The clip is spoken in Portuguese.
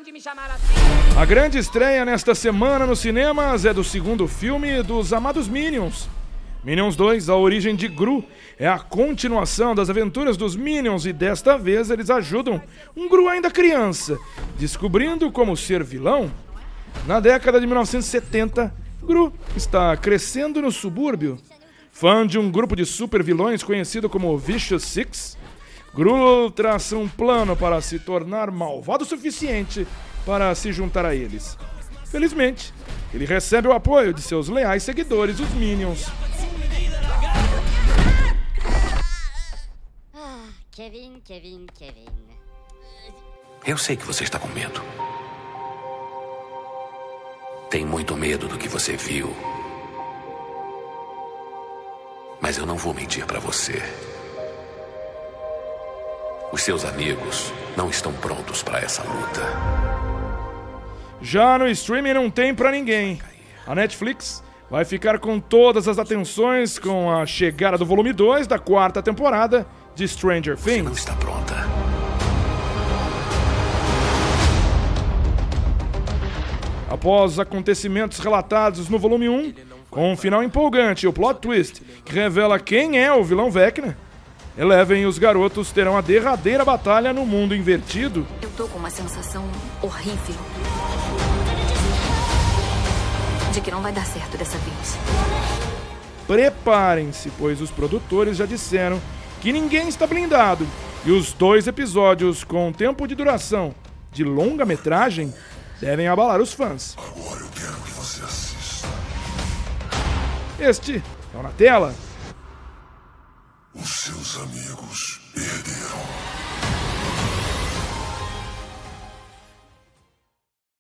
de me chamar assim. A grande estreia nesta semana nos cinemas é do segundo filme dos amados Minions. Minions 2, A Origem de Gru, é a continuação das aventuras dos Minions e desta vez eles ajudam um Gru ainda criança, descobrindo como ser vilão. Na década de 1970, Gru está crescendo no subúrbio. Fã de um grupo de super vilões conhecido como Vicious Six, Gru traça um plano para se tornar malvado o suficiente para se juntar a eles. Felizmente, ele recebe o apoio de seus leais seguidores, os Minions. Kevin. Eu sei que você está com medo. Tem muito medo do que você viu. Mas eu não vou mentir para você. Os seus amigos não estão prontos para essa luta. Já no streaming não tem pra ninguém. A Netflix vai ficar com todas as atenções com a chegada do volume 2 da 4ª temporada de Stranger Things. Você não está pronta. Após os acontecimentos relatados no volume 1, com um final empolgante e o plot twist que revela quem é o vilão Vecna, Eleven e os garotos terão a derradeira batalha no mundo invertido. Eu tô com uma sensação horrível de que não vai dar certo dessa vez. Preparem-se, pois os produtores já disseram que ninguém está blindado e os 2 episódios com tempo de duração de longa-metragem devem abalar os fãs. Agora eu quero que você assista. Este é o Na Tela. Os seus amigos perderam.